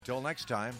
Till next time.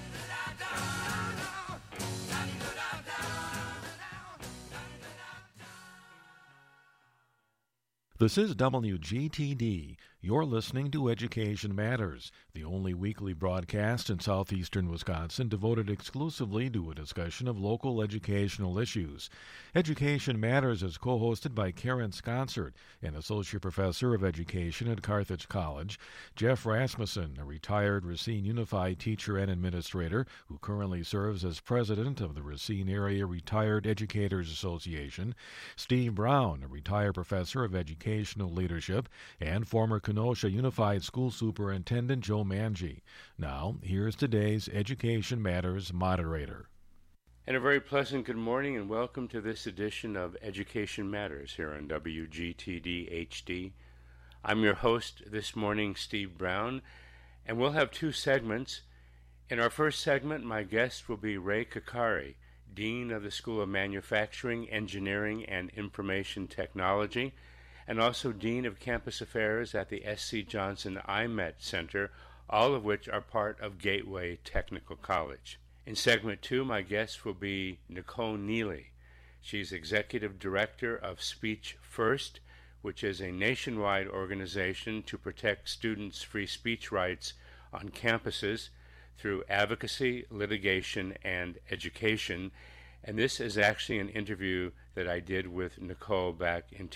This is WGTD. You're listening to Education Matters, the only weekly broadcast in southeastern Wisconsin devoted exclusively to a discussion of local educational issues. Education Matters is co-hosted by Karen Sconsert, an associate professor of education at Carthage College, Jeff Rasmussen, a retired Racine Unified teacher and administrator who currently serves as president of the Racine Area Retired Educators Association, Steve Brown, a retired professor of educational leadership, and former Kenosha Unified School Superintendent Joe Manji. Now, here's today's Education Matters moderator. And a very pleasant good morning and welcome to this edition of Education Matters here on WGTD HD. I'm your host this morning, Steve Brown, and we'll have two segments. In our first segment, my guest will be Ray Kakari, Dean of the School of Manufacturing, Engineering, and Information Technology, and also Dean of Campus Affairs at the S.C. Johnson IMET Center, all of which are part of Gateway Technical College. In segment two, my guest will be Nicole Neely. She's Executive Director of Speech First, which is a nationwide organization to protect students' free speech rights on campuses through advocacy, litigation, and education. And this is actually an interview that I did with Nicole back in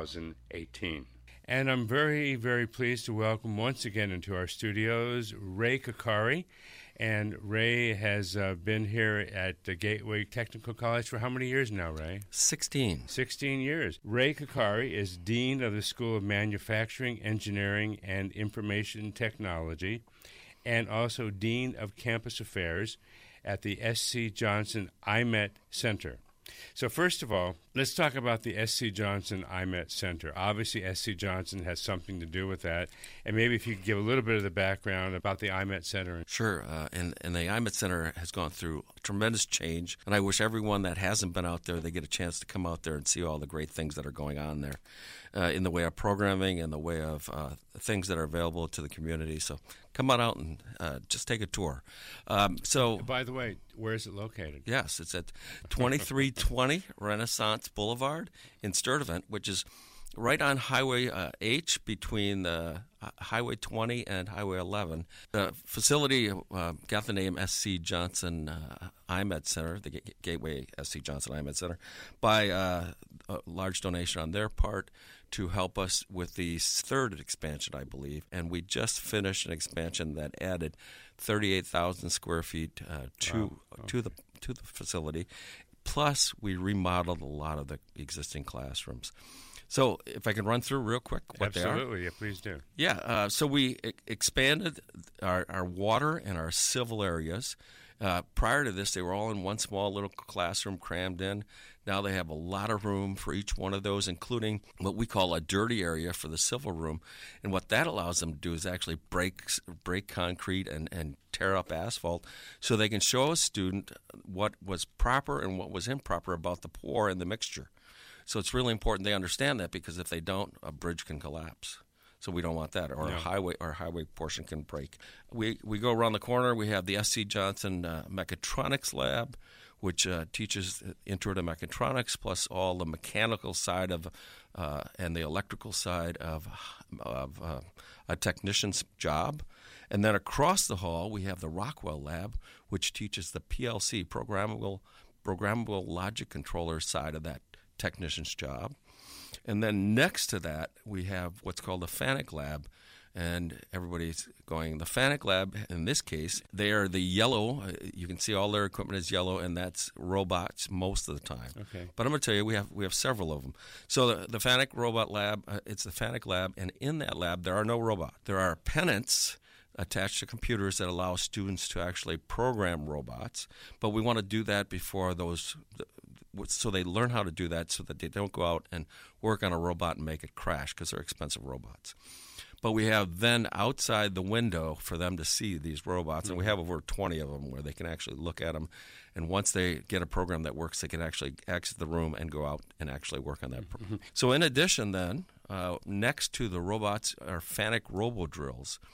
2018. And I'm very, very pleased to welcome once again into our studios Ray Kakari. And Ray has been here at the Gateway Technical College for how many years now, Ray? 16 years. Ray Kakari is Dean of the School of Manufacturing, Engineering, and Information Technology, and also Dean of Campus Affairs at the S.C. Johnson IMET Center. So first of all, let's talk about the S.C. Johnson IMET Center. Obviously, S.C. Johnson has something to do with that. And maybe if you could give a little bit of the background about the IMET Center. Sure. And the IMET Center has gone through tremendous change. And I wish everyone that hasn't been out there, they get a chance to come out there and see all the great things that are going on there in the way of programming and the way of things that are available to the community. So come on out and just take a tour. By the way, where is it located? Yes, it's at 2320 Renaissance Boulevard in Sturtevant, which is right on Highway H between Highway 20 and Highway 11. The facility got the name S.C. Johnson IMET Center, the Gateway S.C. Johnson IMET Center, by a large donation on their part to help us with the third expansion, I believe. And we just finished an expansion that added 38,000 square feet to the facility. Plus, we remodeled a lot of the existing classrooms. So if I can run through real quick what they are. Absolutely, yeah, please do. Yeah, so we expanded our water and our civil areas. Prior to this, they were all in one small little classroom crammed in. Now they have a lot of room for each one of those, including what we call a dirty area for the civil room. And what that allows them to do is actually break concrete and tear up asphalt so they can show a student what was proper and what was improper about the pour and the mixture. So it's really important they understand that, because if they don't, a bridge can collapse. So we don't want that, or our highway portion can break. We go around the corner. We have the S.C. Johnson Mechatronics Lab, which teaches intro to mechatronics, plus all the mechanical side of and the electrical side of a technician's job. And then across the hall, we have the Rockwell Lab, which teaches the PLC, programmable logic controller side of that technician's job. And then next to that, we have what's called the FANUC Lab. And everybody's going, the FANUC Lab, in this case, they are the yellow. You can see all their equipment is yellow, and that's robots most of the time. Okay. But I'm going to tell you, we have several of them. So the FANUC Robot Lab, it's the FANUC Lab, and in that lab, there are no robots. There are pennants attached to computers that allow students to actually program robots. But we want to do that before those, so they learn how to do that so that they don't go out and work on a robot and make it crash, because they're expensive robots. But we have then outside the window for them to see these robots, and we have over 20 of them where they can actually look at them. And once they get a program that works, they can actually exit the room and go out and actually work on that program. So in addition then, next to the robots are FANUC robo-drills.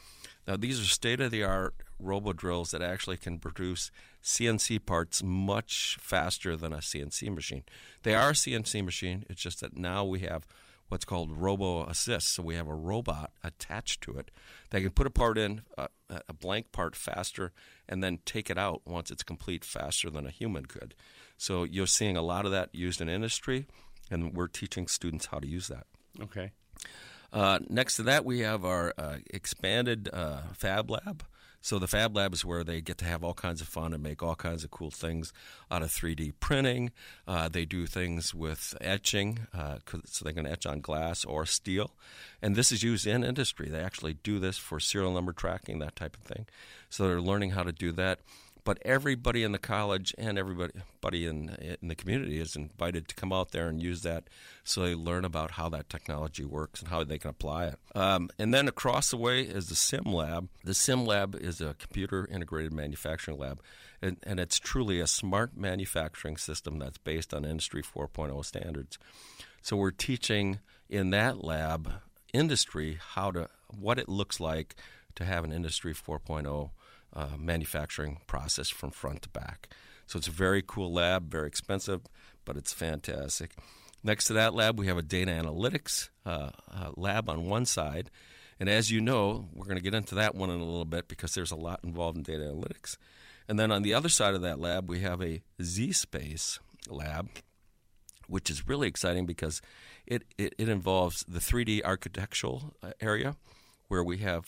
Now, these are state-of-the-art robo-drills that actually can produce CNC parts much faster than a CNC machine. They are a CNC machine. It's just that now we have what's called robo-assist. So we have a robot attached to it that can put a part in, a blank part faster, and then take it out once it's complete faster than a human could. So you're seeing a lot of that used in industry, and we're teaching students how to use that. Okay. Next to that, we have our expanded Fab Lab. So the Fab Lab is where they get to have all kinds of fun and make all kinds of cool things out of 3D printing. They do things with etching, so they can etch on glass or steel. And this is used in industry. They actually do this for serial number tracking, that type of thing. So they're learning how to do that. But everybody in the college and everybody in the community is invited to come out there and use that, so they learn about how that technology works and how they can apply it. And then across the way is the Sim Lab. The Sim Lab is a computer-integrated manufacturing lab, and it's truly a smart manufacturing system that's based on Industry 4.0 standards. So we're teaching in that lab industry what it looks like to have an Industry 4.0 manufacturing process from front to back. So it's a very cool lab, very expensive, but it's fantastic. Next to that lab, we have a data analytics lab on one side. And as you know, we're going to get into that one in a little bit because there's a lot involved in data analytics. And then on the other side of that lab, we have a Z-Space lab, which is really exciting because it involves the 3D architectural area, where we have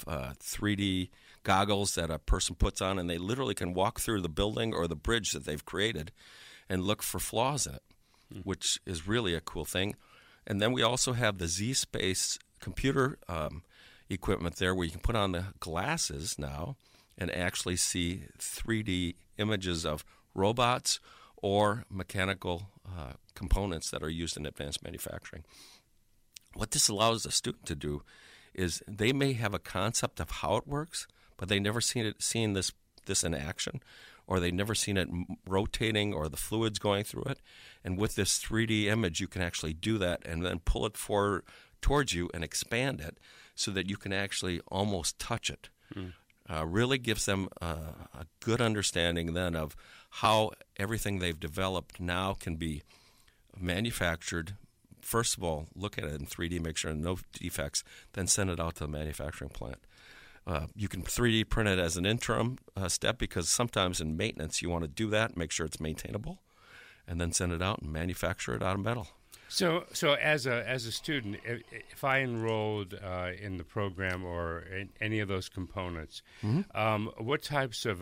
3D goggles that a person puts on, and they literally can walk through the building or the bridge that they've created and look for flaws in it, which is really a cool thing. And then we also have the Z-Space computer equipment there, where you can put on the glasses now and actually see 3D images of robots or mechanical components that are used in advanced manufacturing. What this allows a student to do is they may have a concept of how it works, but they never seen this in action, or they never seen it rotating or the fluids going through it. And with this 3D image, you can actually do that and then pull it towards you and expand it so that you can actually almost touch it. Really gives them a good understanding then of how everything they've developed now can be manufactured. First of all, look at it in 3D, make sure no defects, then send it out to the manufacturing plant. You can 3D print it as an interim step, because sometimes in maintenance you want to do that, make sure it's maintainable, and then send it out and manufacture it out of metal. So as a student, if I enrolled in the program or in any of those components, what types of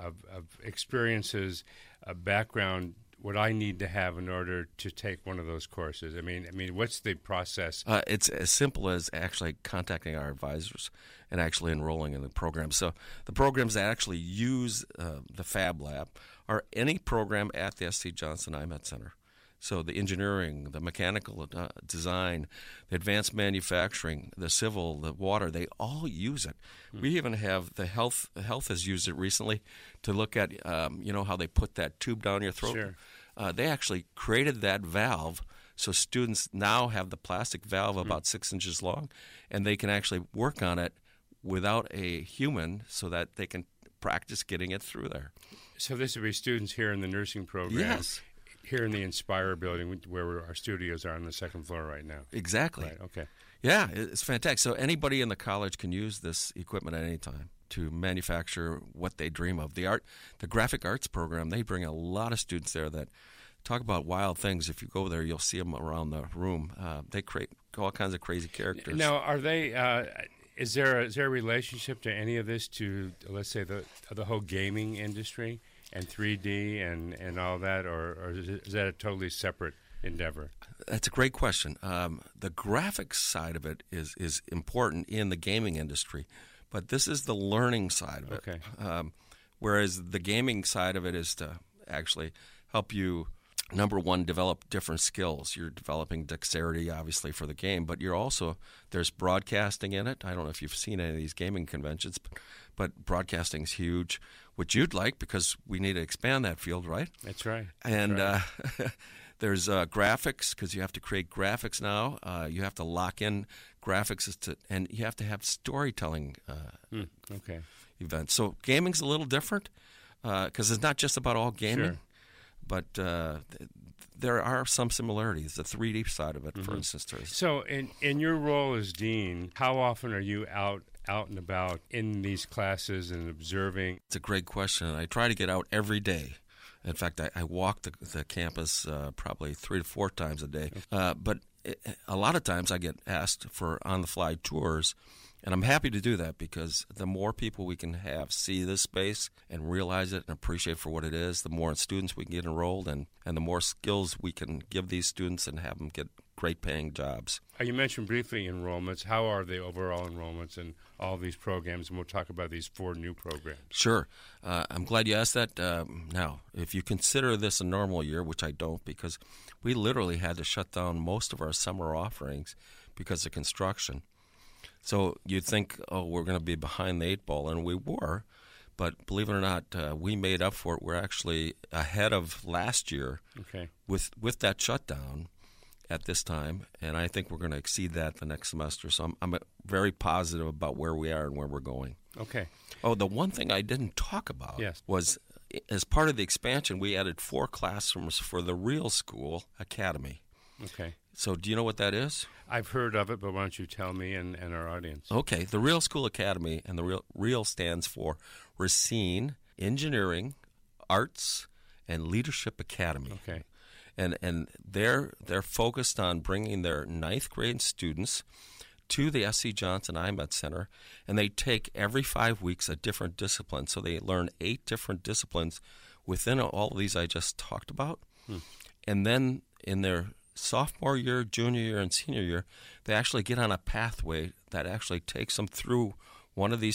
experiences, background would I need to have in order to take one of those courses? I mean, what's the process? It's as simple as actually contacting our advisors and actually enrolling in the program. So the programs that actually use the Fab Lab are any program at the S.C. Johnson IMET Center. So the engineering, the mechanical design, the advanced manufacturing, the civil, the water, they all use it. We even have the health has used it recently to look at, how they put that tube down your throat. Sure. They actually created that valve, so students now have the plastic valve about 6 inches long, and they can actually work on it without a human so that they can practice getting it through there. So this would be students here in the nursing program. Yes. Here in the Inspire building, where our studios are on the second floor right now. Exactly. Right, okay. Yeah, it's fantastic. So anybody in the college can use this equipment at any time to manufacture what they dream of. The graphic arts program, they bring a lot of students there that talk about wild things. If you go there, you'll see them around the room. They create all kinds of crazy characters. Now, are they? Is there a relationship to any of this to, let's say, the whole gaming industry and 3D and all that, or is that a totally separate endeavor? That's a great question. The graphics side of it is important in the gaming industry, but this is the learning side of it. Okay. Whereas the gaming side of it is to actually help you, number one, develop different skills. You're developing dexterity, obviously, for the game, but there's broadcasting in it. I don't know if you've seen any of these gaming conventions, but broadcasting is huge, which you'd like because we need to expand that field, right? That's right. And There's graphics, because you have to create graphics now. You have to lock in graphics, and you have to have storytelling events. So gaming's a little different because it's not just about all gaming, Sure. but there are some similarities. The 3D side of it, for instance. So in your role as dean, how often are you out and about in these classes and observing? It's a great question. I try to get out every day. In fact, I walk the campus probably 3 to 4 times a day. But a lot of times I get asked for on-the-fly tours, and I'm happy to do that because the more people we can have see this space and realize it and appreciate for what it is, the more students we can get enrolled and the more skills we can give these students and have them get great paying jobs. You mentioned briefly enrollments. How are the overall enrollments in all of these programs? And we'll talk about these 4 new programs. Sure. I'm glad you asked that. Now, if you consider this a normal year, which I don't, because we literally had to shut down most of our summer offerings because of construction. So you'd think, we're going to be behind the 8 ball, and we were. But believe it or not, we made up for it. We're actually ahead of last year with that shutdown at this time, and I think we're going to exceed that the next semester. So I'm very positive about where we are and where we're going. Okay. Oh, the one thing I didn't talk about was, as part of the expansion, we added 4 classrooms for the Real School Academy. Okay. So do you know what that is? I've heard of it, but why don't you tell me and our audience? Okay. The Real School Academy, and the Real stands for Racine Engineering, Arts, and Leadership Academy. Okay. And they're focused on bringing their 9th grade students to the S.C. Johnson IMET Center, and they take every 5 weeks a different discipline. So they learn 8 different disciplines within all of these I just talked about. And then in their sophomore year, junior year, and senior year, they actually get on a pathway that actually takes them through one of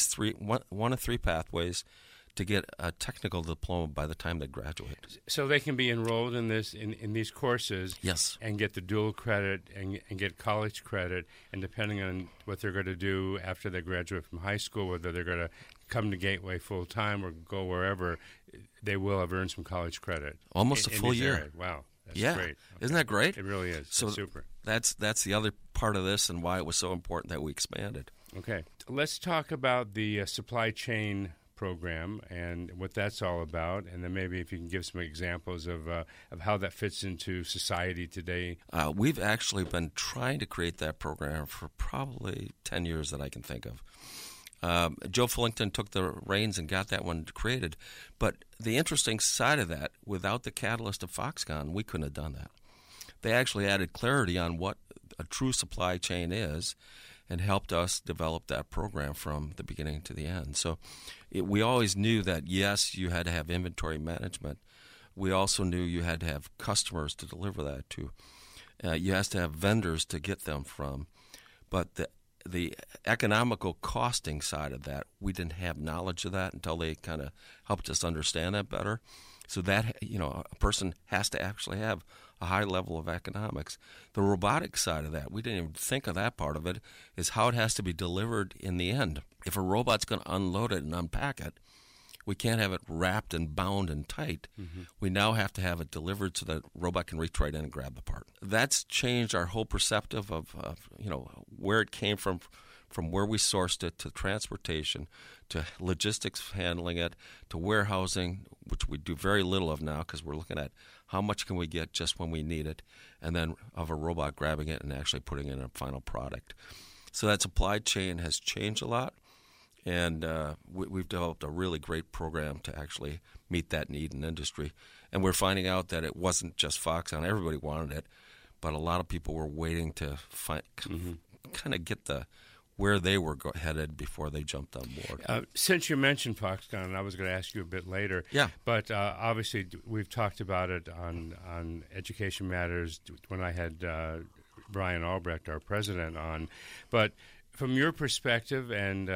3 pathways to get a technical diploma by the time they graduate. So they can be enrolled in these courses, yes, and get the dual credit and get college credit, and depending on what they're going to do after they graduate from high school, whether they're going to come to Gateway full time or go wherever, they will have earned some college credit. Almost a full year. Areas. Wow, that's great. Okay. Isn't that great? It really is. So that's super. That's the other part of this and why it was so important that we expanded. Okay, let's talk about the supply chain program and what that's all about, and then maybe if you can give some examples of how that fits into society today. We've actually been trying to create that program for probably 10 years that I can think of. Joe Fullington took the reins and got that one created. But the interesting side of that, without the catalyst of Foxconn, we couldn't have done that. They actually added clarity on what a true supply chain is and helped us develop that program from the beginning to the end. So we always knew that, yes, you had to have inventory management. We also knew you had to have customers to deliver that to. You had to have vendors to get them from. But the economical costing side of that, we didn't have knowledge of that until they kind of helped us understand that better. So that, a person has to actually have a high level of economics. The robotics side of that, we didn't even think of that part of it, is how it has to be delivered in the end. If a robot's going to unload it and unpack it, we can't have it wrapped and bound and tight. Mm-hmm. We now have to have it delivered so that robot can reach right in and grab the part. That's changed our whole perceptive of where it came from where we sourced it, to transportation, to logistics handling it, to warehousing, which we do very little of now because we're looking at how much can we get just when we need it, and then of a robot grabbing it and actually putting it in a final product. So that supply chain has changed a lot, and we've developed a really great program to actually meet that need in industry. And we're finding out that it wasn't just Foxconn. Everybody wanted it, but a lot of people were waiting to kind of get where they were headed before they jumped on board. Since you mentioned Foxconn, I was going to ask you a bit later. Yeah. But obviously, we've talked about it on Education Matters when I had Brian Albrecht, our president, on. But from your perspective, and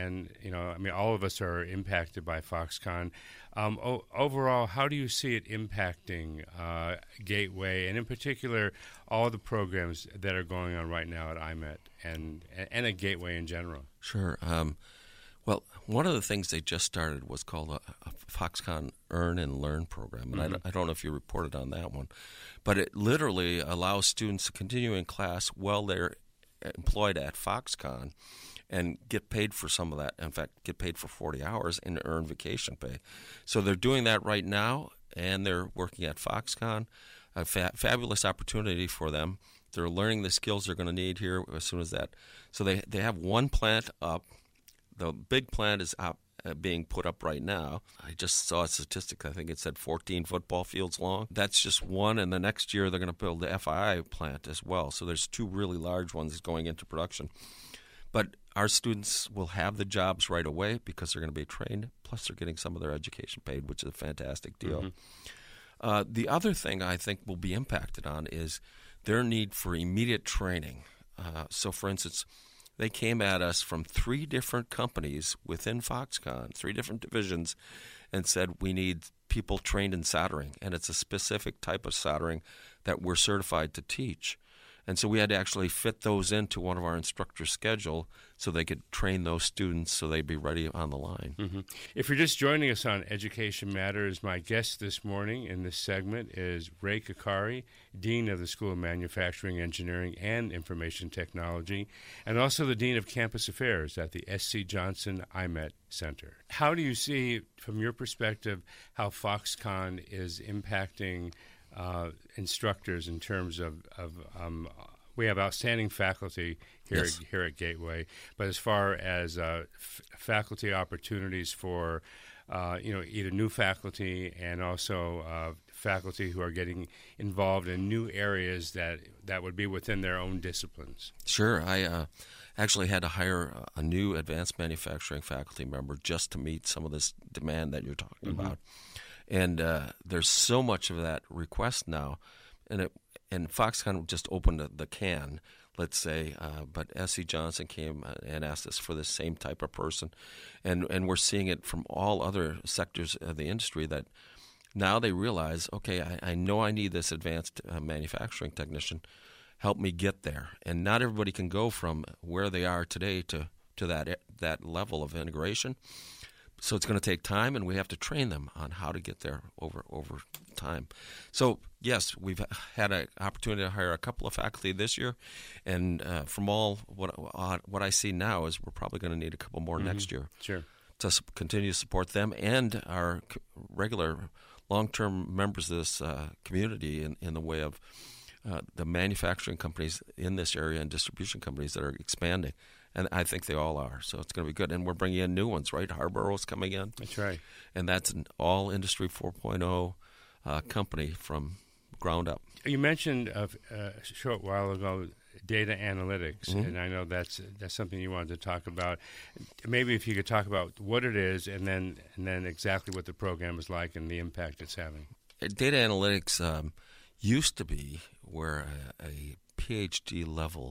all of us are impacted by Foxconn. Overall, how do you see it impacting Gateway, and in particular, all the programs that are going on right now at IMET and at Gateway in general? Sure. Well, one of the things they just started was called a Foxconn Earn and Learn program, and I don't know if you reported on that one, but it literally allows students to continue in class while they're employed at Foxconn and get paid for some of that. In fact, get paid for 40 hours and earn vacation pay. So they're doing that right now, and they're working at Foxconn. A fabulous opportunity for them. They're learning the skills they're going to need here as soon as that. So they have one plant up. The big plant is up, being put up right now. I just saw a statistic. I think it said 14 football fields long. That's just one, and the next year they're going to build the FII plant as well. So there's two really large ones going into production. But our students will have the jobs right away because they're going to be trained, plus they're getting some of their education paid, which is a fantastic deal. The other thing I think will be impacted on is their need for immediate training. So, for instance, they came at us from 3 different companies within Foxconn, 3 different divisions, and said we need people trained in soldering, and it's a specific type of soldering that we're certified to teach. And so we had to actually fit those into one of our instructors' schedule so they could train those students so they'd be ready on the line. If you're just joining us on Education Matters, my guest this morning in this segment is Ray Kakari, Dean of the School of Manufacturing, Engineering, and Information Technology, and also the Dean of Campus Affairs at the S.C. Johnson IMET Center. How do you see, from your perspective, how Foxconn is impacting instructors in terms of we have outstanding faculty here, Yes. here at Gateway, but as far as faculty opportunities for either new faculty and also faculty who are getting involved in new areas that would be within their own disciplines. Sure. I actually had to hire a new advanced manufacturing faculty member just to meet some of this demand that you're talking about. And there's so much of that request now, and Foxconn just opened the can, let's say, but S.C. Johnson came and asked us for the same type of person, and we're seeing it from all other sectors of the industry that now they realize, okay, I know I need this advanced manufacturing technician, help me get there, and not everybody can go from where they are today to that level of integration. So it's going to take time, and we have to train them on how to get there over time. So, yes, we've had an opportunity to hire a couple of faculty this year, and from all what I see now is we're probably going to need a couple more next year to continue to support them and our regular long-term members of this community in the way of the manufacturing companies in this area and distribution companies that are expanding. And I think they all are, so it's going to be good. And we're bringing in new ones, right? Harborough's coming in. That's right. And that's an all-Industry 4.0 company from ground up. You mentioned a short while ago data analytics, and I know that's something you wanted to talk about. Maybe if you could talk about what it is and then exactly what the program is like and the impact it's having. Data analytics used to be where a PhD level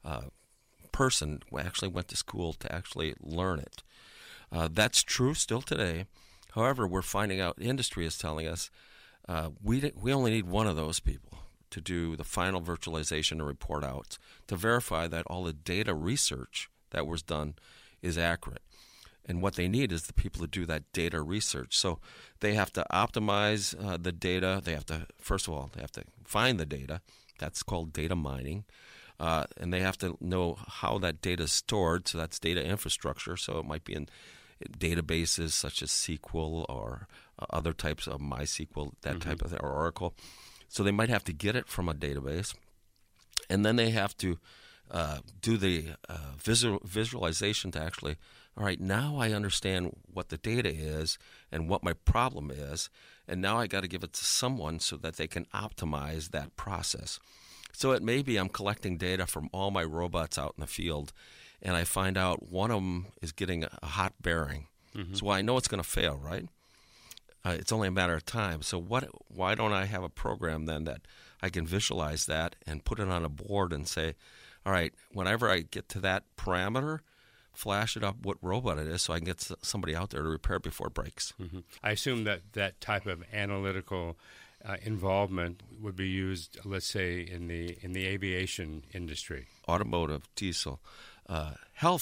person actually went to school to actually learn it. That's true still today. However, we're finding out, industry is telling us, we only need one of those people to do the final virtualization and report outs to verify that all the data research that was done is accurate. And what they need is the people to do that data research. So they have to optimize the data. They have to, first of all, they have to find the data. That's called data mining. And they have to know how that data is stored. So that's data infrastructure. So it might be in databases such as SQL or other types of MySQL, that type of thing, or Oracle. So they might have to get it from a database. And then they have to do the visualization to actually, all right, now I understand what the data is and what my problem is, and now I got to give it to someone so that they can optimize that process. So it may be I'm collecting data from all my robots out in the field, and I find out one of them is getting a hot bearing. So I know it's going to fail, right? It's only a matter of time. So why don't I have a program then that I can visualize that and put it on a board and say, all right, whenever I get to that parameter, flash it up what robot it is so I can get somebody out there to repair it before it breaks. I assume that type of analytical involvement would be used, let's say, in the aviation industry. Automotive, diesel, health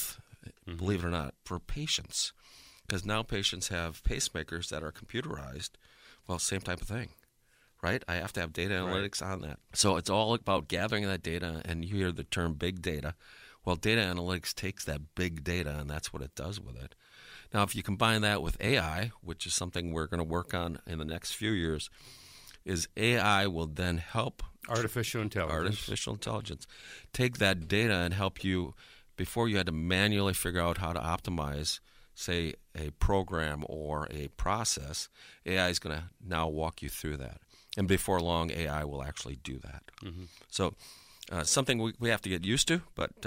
believe it or not, for patients. Because now patients have pacemakers that are computerized. Well, same type of thing, right? I have to have data analytics on that. So it's all about gathering that data, and you hear the term big data. Well, data analytics takes that big data, and that's what it does with it. Now, if you combine that with AI, which is something we're going to work on in the next few years, is AI will then help artificial intelligence take that data and help you. Before you had to manually figure out how to optimize, say, a program or a process, AI is going to now walk you through that. And before long, AI will actually do that. Mm-hmm. So something we have to get used to, but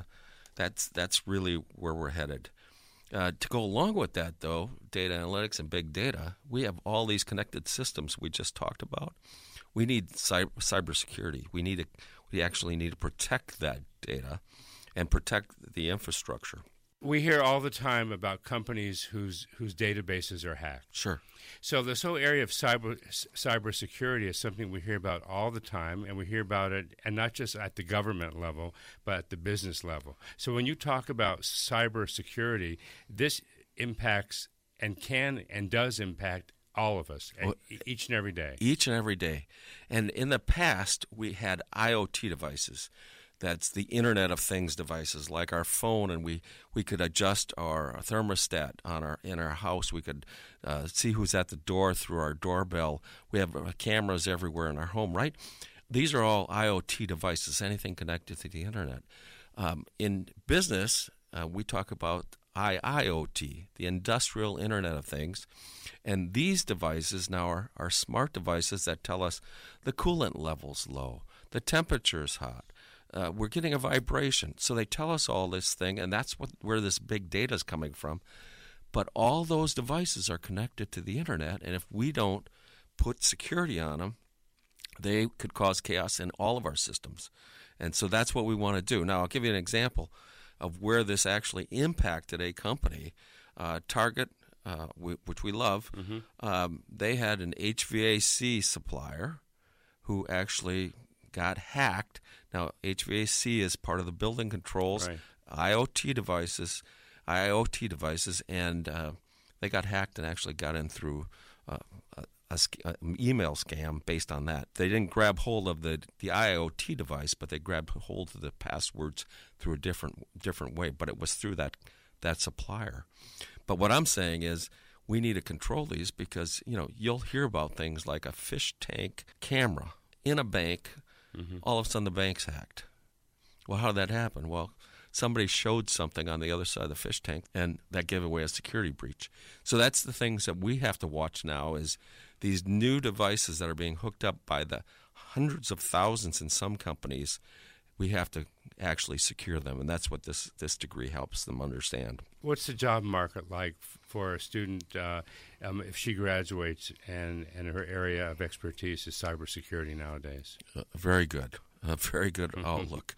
that's really where we're headed. To go along with that, though, data analytics and big data, we have all these connected systems we just talked about. We need cybersecurity. We actually need to protect that data and protect the infrastructure. We hear all the time about companies whose databases are hacked. Sure. So this whole area of cybersecurity is something we hear about all the time, and we hear about it, and not just at the government level, but at the business level. So when you talk about cybersecurity, this impacts and can and does impact all of us, each and every day. Each and every day. And in the past, we had IoT devices. That's the Internet of Things devices, like our phone, and we could adjust our thermostat in our house. We could see who's at the door through our doorbell. We have cameras everywhere in our home, right? These are all IoT devices, anything connected to the Internet. In business, we talk about IIoT, the Industrial Internet of Things. And these devices now are smart devices that tell us the coolant level's low, the temperature's hot. We're getting a vibration. So they tell us all this thing, and that's where this big data is coming from. But all those devices are connected to the Internet, and if we don't put security on them, they could cause chaos in all of our systems. And so that's what we want to do. Now, I'll give you an example of where this actually impacted a company. Target, which we love, they had an HVAC supplier who actually got hacked. Now, HVAC is part of the building controls, right. IoT devices, and they got hacked and actually got in through an email scam based on that. They didn't grab hold of the IoT device, but they grabbed hold of the passwords through a different way, but it was through that supplier. But what I'm saying is we need to control these because, you'll hear about things like a fish tank camera in a bank. Mm-hmm. All of a sudden, the bank's hacked. Well, how did that happen? Well, somebody showed something on the other side of the fish tank, and that gave away a security breach. So that's the things that we have to watch now is these new devices that are being hooked up by the hundreds of thousands in some companies. We have to actually secure them, and that's what this degree helps them understand. What's the job market like for a student if she graduates and her area of expertise is cybersecurity nowadays? Very good. A very good outlook.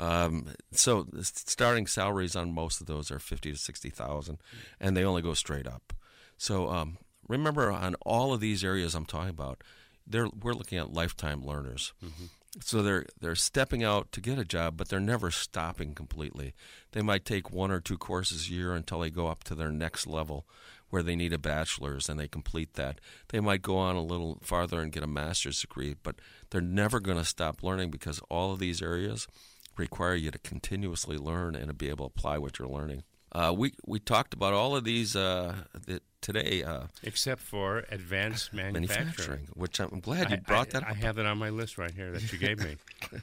So the starting salaries on most of those are $50,000 to $60,000, and they only go straight up. So remember, on all of these areas I'm talking about, we're looking at lifetime learners. Mm-hmm. So they're stepping out to get a job, but they're never stopping completely. They might take 1 or 2 courses a year until they go up to their next level where they need a bachelor's and they complete that. They might go on a little farther and get a master's degree, but they're never going to stop learning because all of these areas require you to continuously learn and to be able to apply what you're learning. We talked about all of these today. Except for advanced manufacturing. Which I'm glad you brought that up. I have it on my list right here that you gave me.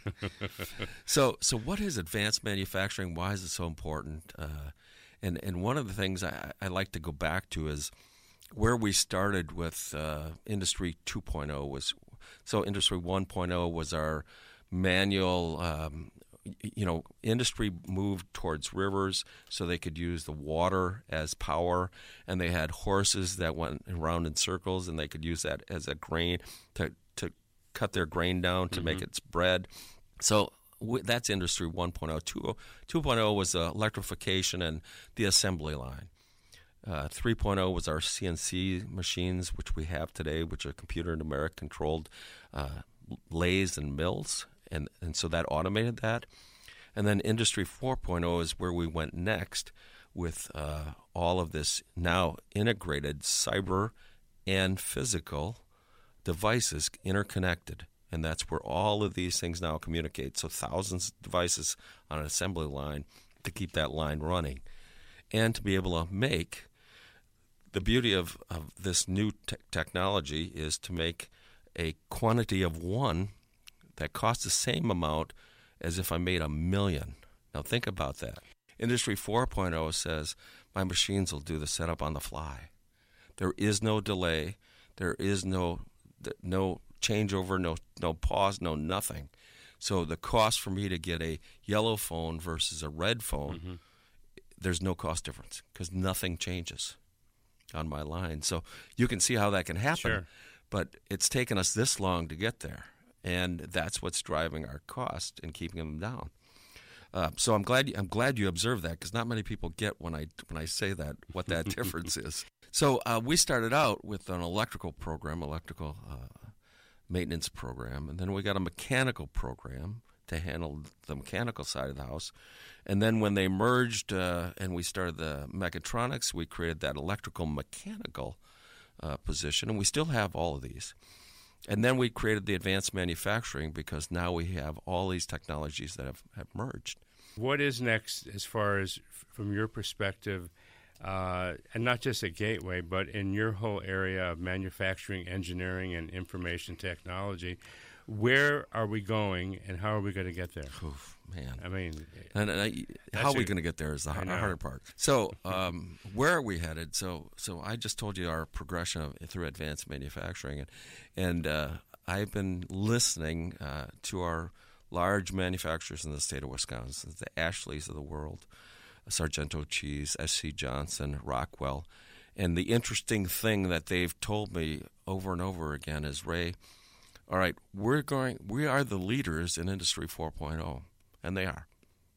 So what is advanced manufacturing? Why is it so important? And one of the things I like to go back to is where we started with Industry 2.0 was, so Industry 1.0 was our manual industry moved towards rivers so they could use the water as power, and they had horses that went around in circles, and they could use that as a grain to cut their grain down to make its bread. So that's Industry 1.0. 2.0 was electrification and the assembly line. 3.0 was our CNC machines, which we have today, which are computer numeric controlled lathes and mills. And so that automated that. And then Industry 4.0 is where we went next with all of this now integrated cyber and physical devices interconnected. And that's where all of these things now communicate. So thousands of devices on an assembly line to keep that line running. And to be able to make, the beauty of this new technology is to make a quantity of one that costs the same amount as if I made 1 million. Now think about that. Industry 4.0 says my machines will do the setup on the fly. There is no delay. There is no changeover, no pause, no nothing. So the cost for me to get a yellow phone versus a red phone, there's no cost difference because nothing changes on my line. So you can see how that can happen. Sure. But it's taken us this long to get there, and that's what's driving our cost and keeping them down. So I'm glad you observed that because not many people get when I say that what that difference is. So we started out with an electrical maintenance program, and then we got a mechanical program to handle the mechanical side of the house. And then when they merged and we started the mechatronics, we created that electrical mechanical position, and we still have all of these. And then we created the advanced manufacturing because now we have all these technologies that have merged. What is next as far as, from your perspective, and not just at Gateway, but in your whole area of manufacturing, engineering, and information technology? Where are we going, and how are we going to get there? Oof, man. I mean, how are we going to get there is the harder part. So where are we headed? So I just told you our progression through advanced manufacturing, and I've been listening to our large manufacturers in the state of Wisconsin, the Ashleys of the world, Sargento Cheese, SC Johnson, Rockwell. And the interesting thing that they've told me over and over again is, Ray, all right, we are the leaders in Industry 4.0, and they are.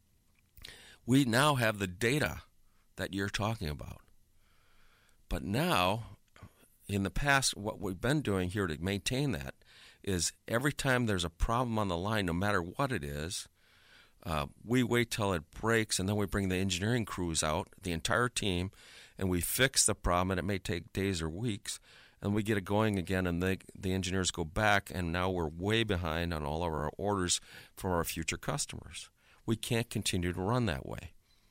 We now have the data that you're talking about. But now, in the past, what we've been doing here to maintain that is every time there's a problem on the line, no matter what it is, we wait till it breaks, and then we bring the engineering crews out, the entire team, and we fix the problem, and it may take days or weeks, and we get it going again, and the engineers go back, and now we're way behind on all of our orders from our future customers. We can't continue to run that way.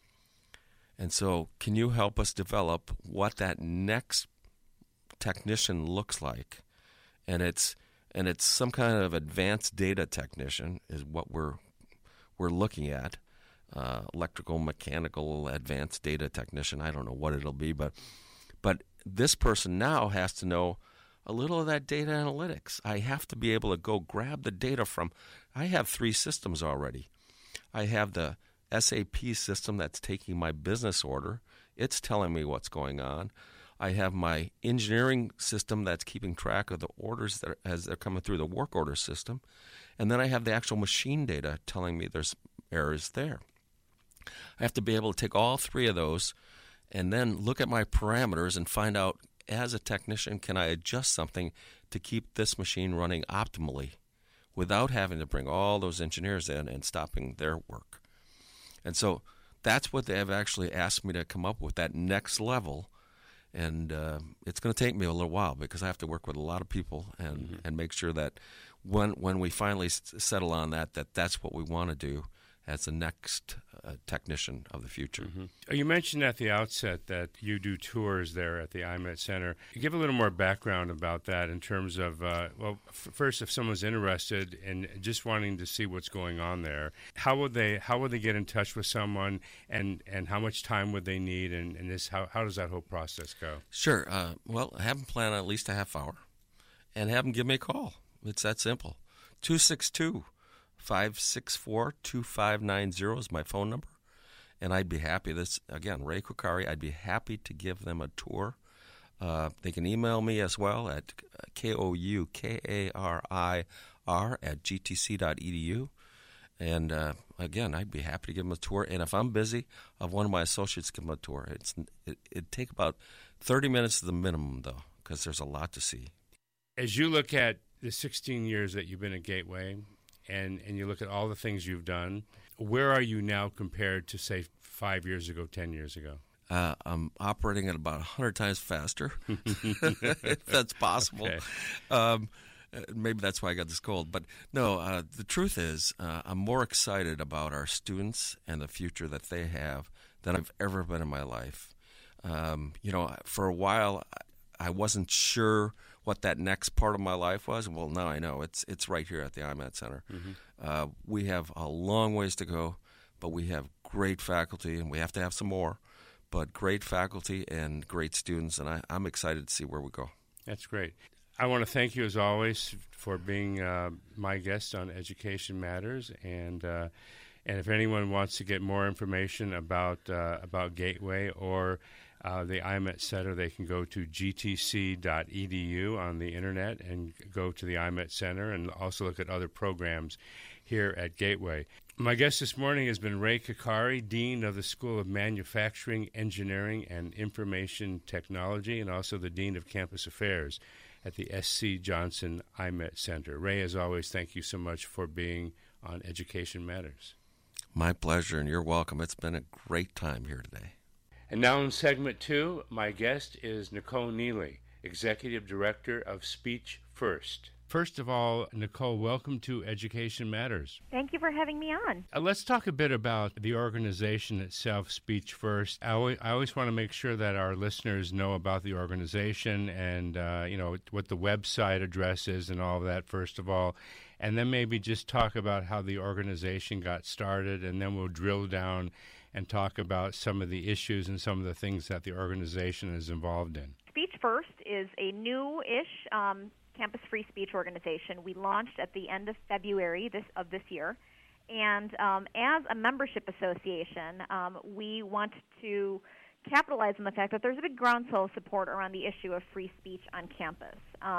And so can you help us develop what that next technician looks like? And it's some kind of advanced data technician is what we're looking at, electrical, mechanical, advanced data technician. I don't know what it'll be, but this person now has to know a little of that data analytics. I have to be able to go grab the data from, I have 3 systems already. I have the SAP system that's taking my business order. It's telling me what's going on. I have my engineering system that's keeping track of the orders as they're coming through the work order system. And then I have the actual machine data telling me there's errors there. I have to be able to take all 3 of those and then look at my parameters and find out, as a technician, can I adjust something to keep this machine running optimally without having to bring all those engineers in and stopping their work. And so that's what they have actually asked me to come up with, that next level. And it's going to take me a little while because I have to work with a lot of people and make sure that when we finally settle on that's what we want to do as the next technician of the future. You mentioned at the outset that you do tours there at the IMET Center. Give a little more background about that in terms of, first, if someone's interested in just wanting to see what's going on there, how would they get in touch with someone, and how much time would they need, and how does that whole process go? Sure. Well, have them plan at least a half hour and have them give me a call. It's that simple. 262-564-2590 is my phone number, and I'd be happy. This again, Ray Kukari. I'd be happy to give them a tour. They can email me as well at koukari@gtc.edu, and again, I'd be happy to give them a tour. And if I'm busy, I'll have one of my associates give them a tour. It'd take about 30 minutes to the minimum, though, because there's a lot to see. As you look at the 16 years that you've been at Gateway, and you look at all the things you've done, Where are you now compared to, say, 5 years ago, 10 years ago? I'm operating at about 100 times faster, if that's possible. Okay. Maybe that's why I got this cold. But no, the truth is I'm more excited about our students and the future that they have than I've ever been in my life. For a while, I wasn't sure what that next part of my life was. Well, now I know. It's right here at the IMET Center. Mm-hmm. We have a long ways to go, but we have great faculty, and we have to have some more. But great faculty and great students, and I'm excited to see where we go. That's great. I want to thank you, as always, for being my guest on Education Matters. And if anyone wants to get more information about Gateway or the IMET Center, they can go to gtc.edu on the Internet and go to the IMET Center and also look at other programs here at Gateway. My guest this morning has been Ray Kakari, Dean of the School of Manufacturing, Engineering, and Information Technology, and also the Dean of Campus Affairs at the S.C. Johnson IMET Center. Ray, as always, thank you so much for being on Education Matters. My pleasure, and you're welcome. It's been a great time here today. And now in segment 2, my guest is Nicole Neely, Executive Director of Speech First. First of all, Nicole, welcome to Education Matters. Thank you for having me on. Let's talk a bit about the organization itself, Speech First. I always want to make sure that our listeners know about the organization and, what the website address is and all of that, first of all. And then maybe just talk about how the organization got started, and then we'll drill down and talk about some of the issues and some of the things that the organization is involved in. Speech First is a new-ish campus free speech organization. We launched at the end of February of this year, and as a membership association, we want to capitalize on the fact that there's a big groundswell of support around the issue of free speech on campus.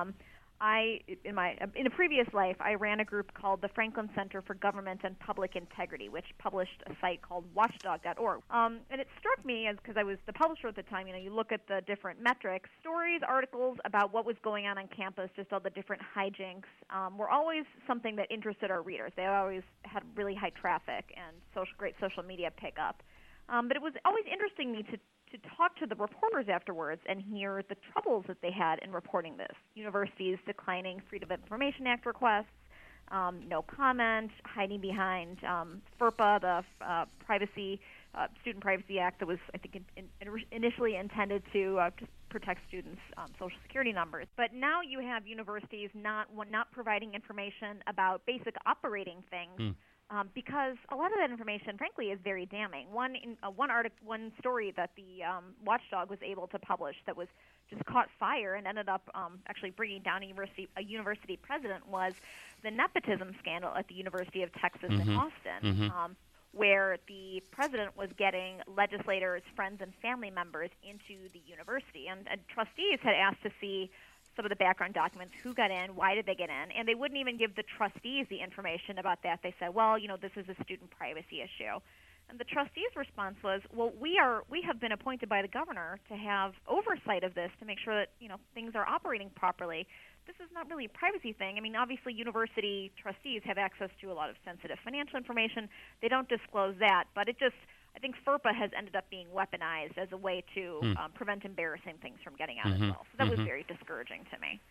In a previous life, I ran a group called the Franklin Center for Government and Public Integrity, which published a site called watchdog.org. And it struck me, because I was the publisher at the time, you look at the different metrics, stories, articles about what was going on campus, just all the different hijinks, were always something that interested our readers. They always had really high traffic and great social media pickup. But it was always interesting to me to talk to the reporters afterwards and hear the troubles that they had in reporting this. Universities declining Freedom of Information Act requests, no comment, hiding behind FERPA, the Student Privacy Act that was, I think, initially intended to protect students' Social Security numbers. But now you have universities not providing information about basic operating things. Because a lot of that information, frankly, is very damning. One story that the Watchdog was able to publish that was just caught fire and ended up actually bringing down a university president was the nepotism scandal at the University of Texas in Austin, where the president was getting legislators, friends, and family members into the university. And trustees had asked to see some of the background documents, who got in, why did they get in, and they wouldn't even give the trustees the information about that. They said, well, this is a student privacy issue. And the trustees' response was, well, we have been appointed by the governor to have oversight of this to make sure that, things are operating properly. This is not really a privacy thing. I mean, obviously university trustees have access to a lot of sensitive financial information. They don't disclose that, but I think FERPA has ended up being weaponized as a way to prevent embarrassing things from getting out as well. So that was very discouraging to me.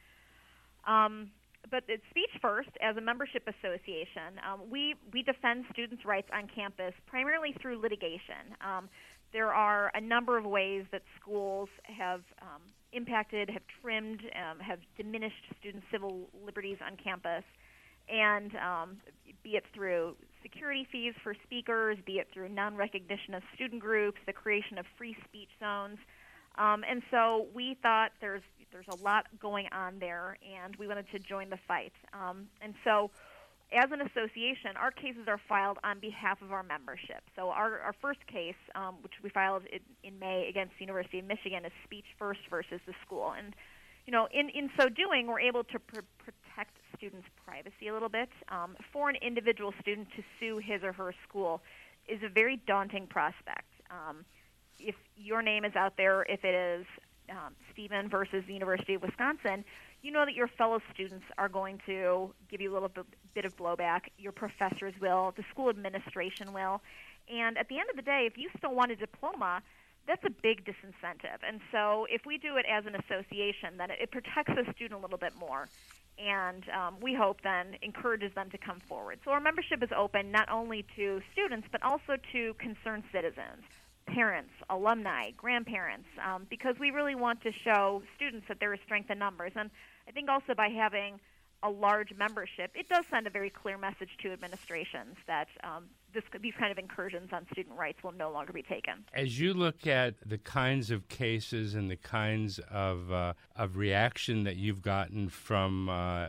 But at Speech First, as a membership association, we defend students' rights on campus primarily through litigation. There are a number of ways that schools have impacted, have trimmed, have diminished students' civil liberties on campus, and be it through security fees for speakers, be it through non-recognition of student groups, the creation of free speech zones. And so we thought there's a lot going on there, and we wanted to join the fight. And so as an association, our cases are filed on behalf of our membership. So our first case, which we filed in May against the University of Michigan, is Speech First versus the school. And in so doing, we're able to protect students' privacy a little bit. For an individual student to sue his or her school is a very daunting prospect. If your name is out there, if it is Stephen versus the University of Wisconsin, you know that your fellow students are going to give you a little bit of blowback. Your professors will. The school administration will. And at the end of the day, if you still want a diploma, that's a big disincentive. And so if we do it as an association, then it protects the student a little bit more. And we hope then encourages them to come forward. So our membership is open not only to students, but also to concerned citizens, parents, alumni, grandparents, because we really want to show students that there is strength in numbers. And I think also by having a large membership, it does send a very clear message to administrations that these kind of incursions on student rights will no longer be taken. As you look at the kinds of cases and the kinds of reaction that you've gotten from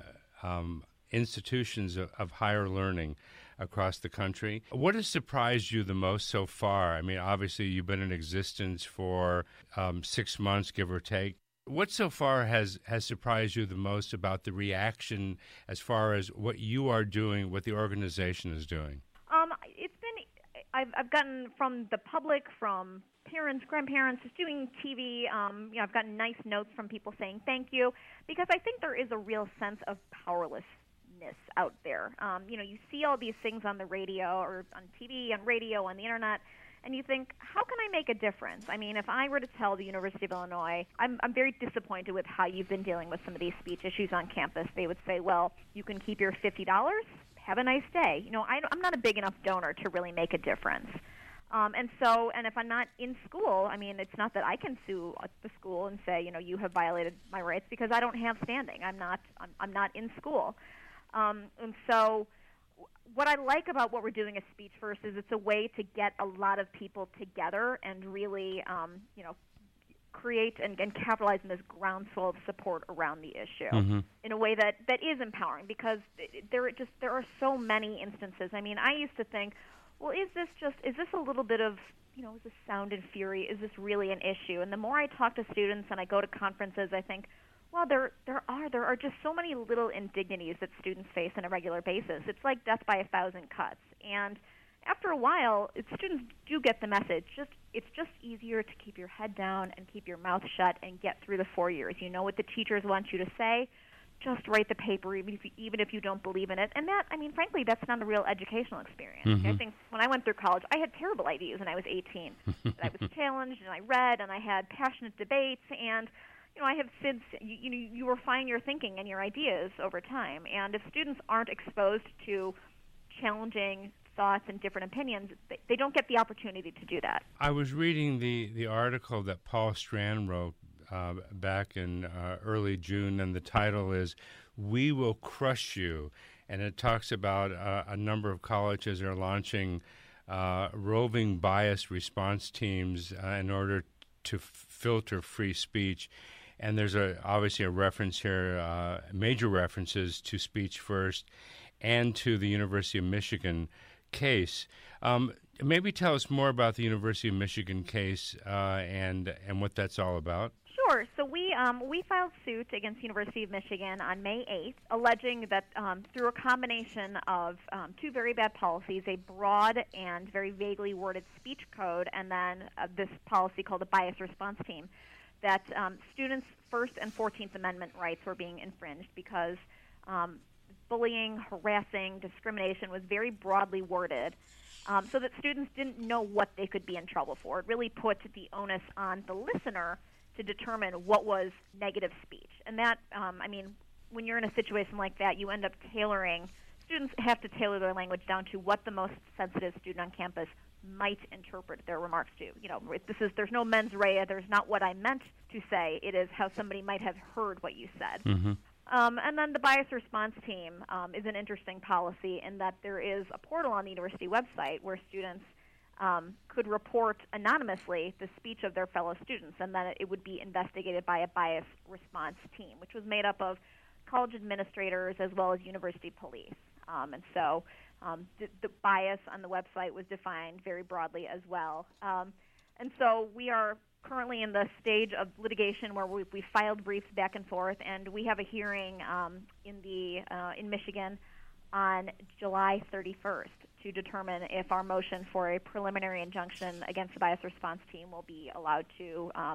institutions of higher learning across the country, what has surprised you the most so far? I mean, obviously you've been in existence for 6 months, give or take. What so far has surprised you the most about the reaction as far as what you are doing, what the organization is doing? It's been I've gotten from the public, from parents, grandparents, just doing TV. I've gotten nice notes from people saying thank you, because I think there is a real sense of powerlessness out there. You see all these things on the radio or on TV, on radio, on the internet, and you think, how can I make a difference? I mean, if I were to tell the University of Illinois, I'm very disappointed with how you've been dealing with some of these speech issues on campus, they would say, well, you can keep your $50. Have a nice day. I'm not a big enough donor to really make a difference. And if I'm not in school, I mean, it's not that I can sue the school and say, you have violated my rights, because I don't have standing. I'm not in school. And so what I like about what we're doing as Speech First is it's a way to get a lot of people together and really, create and capitalize on this groundswell of support around the issue in a way that is empowering, because there are so many instances. I mean, I used to think, well, is this a little bit of, is this sound and fury? Is this really an issue? And the more I talk to students and I go to conferences, I think, well, there are just so many little indignities that students face on a regular basis. It's like death by 1,000 cuts. And after a while, students do get the message. It's just easier to keep your head down and keep your mouth shut and get through the 4 years. You know what the teachers want you to say. Just write the paper, even if you don't believe in it. And that, I mean, frankly, that's not a real educational experience. I think when I went through college, I had terrible ideas when I was 18. I was challenged, and I read, and I had passionate debates, and I have since, you refine your thinking and your ideas over time. And if students aren't exposed to challenging thoughts and different opinions, they don't get the opportunity to do that. I was reading the article that Paul Strand wrote back in early June, and the title is "We Will Crush You," and it talks about a number of colleges are launching roving bias response teams in order to filter free speech. And there's obviously a reference here, major references to Speech First and to the University of Michigan case. Maybe tell us more about the University of Michigan case and what that's all about. Sure. So we filed suit against the University of Michigan on May 8th, alleging that through a combination of two very bad policies, a broad and very vaguely worded speech code, and then this policy called the bias response team, that students' First and 14th Amendment rights were being infringed because bullying, harassing, discrimination was very broadly worded, so that students didn't know what they could be in trouble for. It really put the onus on the listener to determine what was negative speech. And that, when you're in a situation like that, you end up tailoring. Students have to tailor their language down to what the most sensitive student on campus might interpret their remarks to. There's no mens rea. There's not what I meant to say. It is how somebody might have heard what you said. And then the bias response team is an interesting policy in that there is a portal on the university website where students could report anonymously the speech of their fellow students, and then it would be investigated by a bias response team, which was made up of college administrators as well as university police. The bias on the website was defined very broadly as well. And so we are currently in the stage of litigation where we filed briefs back and forth, and we have a hearing in Michigan on July 31st to determine if our motion for a preliminary injunction against the bias response team will be allowed to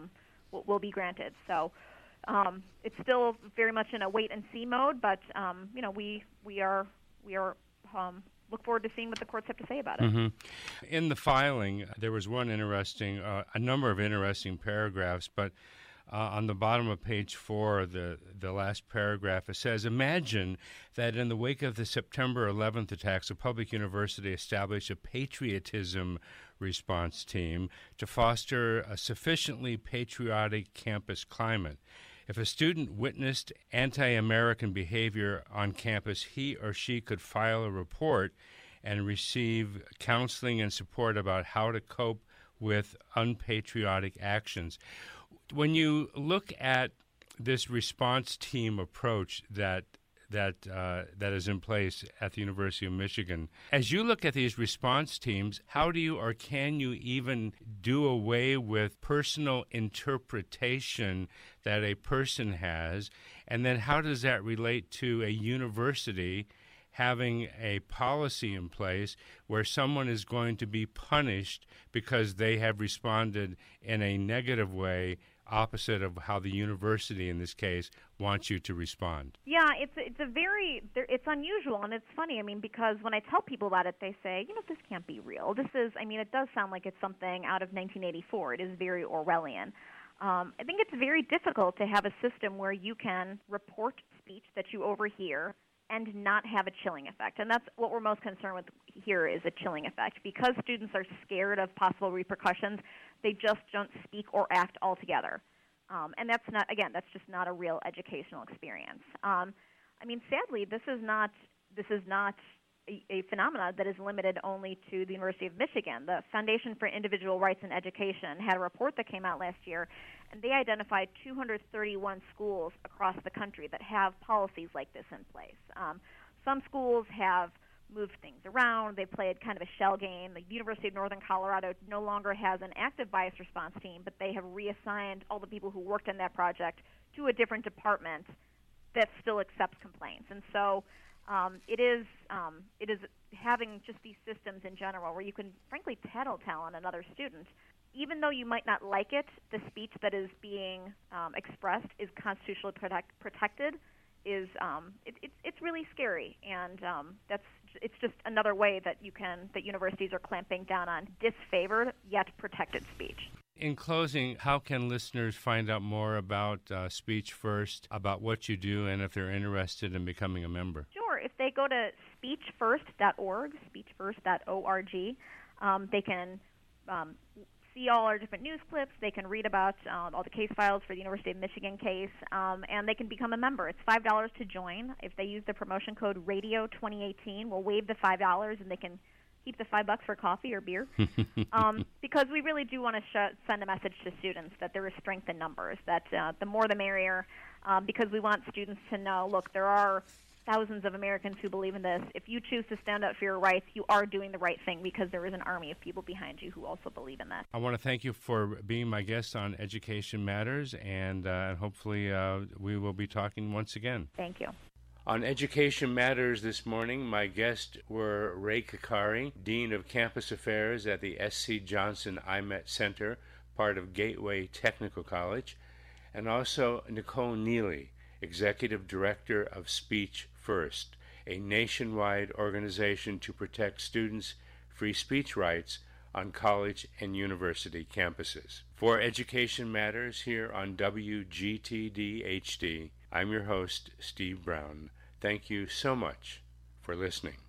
will be granted. So it's still very much in a wait and see mode, but we are look forward to seeing what the courts have to say about it. Mm-hmm. In the filing, there was a number of interesting paragraphs, but on the bottom of page 4, the last paragraph, it says, imagine that in the wake of the September 11th attacks, a public university established a patriotism response team to foster a sufficiently patriotic campus climate. If a student witnessed anti-American behavior on campus, he or she could file a report and receive counseling and support about how to cope with unpatriotic actions. When you look at this response team approach that is in place at the University of Michigan, as you look at these response teams, how do you or can you even do away with personal interpretation that a person has? And then how does that relate to a university having a policy in place where someone is going to be punished because they have responded in a negative way, opposite of how the university in this case wants you to respond? Yeah, it's unusual, and it's funny. I mean, because when I tell people about it, they say, this can't be real. It does sound like it's something out of 1984. It is very Orwellian. I think it's very difficult to have a system where you can report speech that you overhear and not have a chilling effect. And that's what we're most concerned with here, is a chilling effect. Because students are scared of possible repercussions, they just don't speak or act altogether. And that's just not a real educational experience. Sadly, this is not a phenomenon that is limited only to the University of Michigan. The Foundation for Individual Rights in Education had a report that came out last year, and they identified 231 schools across the country that have policies like this in place. Some schools have moved things around. They've played kind of a shell game. The University of Northern Colorado no longer has an active bias response team, but they have reassigned all the people who worked on that project to a different department that still accepts complaints. And so it is having just these systems in general where you can, frankly, tattletale on another student. Even though you might not like it, the speech that is being expressed is constitutionally protected. It's really scary, and it's just another way that universities are clamping down on disfavored yet protected speech. In closing, how can listeners find out more about Speech First, about what you do, and if they're interested in becoming a member? Sure. If they go to speechfirst.org, speechfirst.org, they can see all our different news clips. They can read about all the case files for the University of Michigan case, and they can become a member. It's $5 to join. If they use the promotion code RADIO2018, we'll waive the $5, and they can keep the $5 for coffee or beer, because we really do want to send a message to students that there is strength in numbers, that the more the merrier, because we want students to know, look, there are thousands of Americans who believe in this. If you choose to stand up for your rights, you are doing the right thing, because there is an army of people behind you who also believe in that. I want to thank you for being my guest on Education Matters, and hopefully we will be talking once again. Thank you. On Education Matters this morning, my guests were Ray Kakari, Dean of Campus Affairs at the S.C. Johnson IMET Center, part of Gateway Technical College, and also Nicole Neely, Executive Director of Speech First, a nationwide organization to protect students' free speech rights on college and university campuses. For Education Matters here on WGTD HD, I'm your host, Steve Brown. Thank you so much for listening.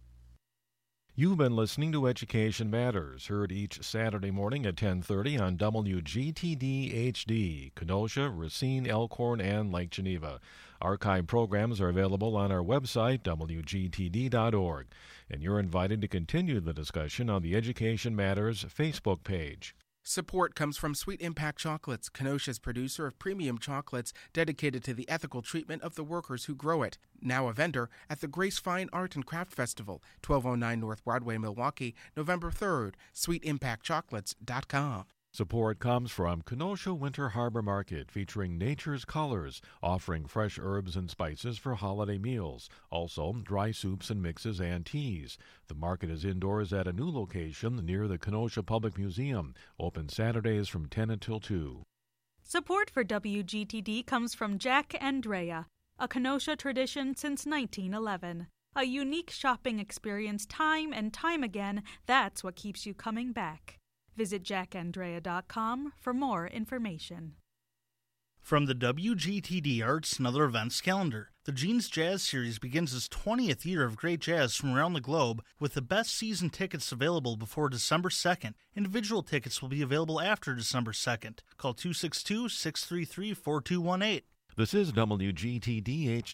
You've been listening to Education Matters, heard each Saturday morning at 10:30 on WGTD HD, Kenosha, Racine, Elkhorn, and Lake Geneva. Archive programs are available on our website, WGTD.org, and you're invited to continue the discussion on the Education Matters Facebook page. Support comes from Sweet Impact Chocolates, Kenosha's producer of premium chocolates dedicated to the ethical treatment of the workers who grow it. Now a vendor at the Grace Fine Art and Craft Festival, 1209 North Broadway, Milwaukee, November 3rd, sweetimpactchocolates.com. Support comes from Kenosha Winter Harbor Market, featuring nature's colors, offering fresh herbs and spices for holiday meals, also dry soups and mixes and teas. The market is indoors at a new location near the Kenosha Public Museum, open Saturdays from 10 until 2. Support for WGTD comes from Jack Andrea, a Kenosha tradition since 1911. A unique shopping experience time and time again, that's what keeps you coming back. Visit jackandrea.com for more information. From the WGTD Arts and Other Events calendar, the Gene's Jazz Series begins its 20th year of great jazz from around the globe, with the best season tickets available before December 2nd. Individual tickets will be available after December 2nd. Call 262-633-4218. This is WGTD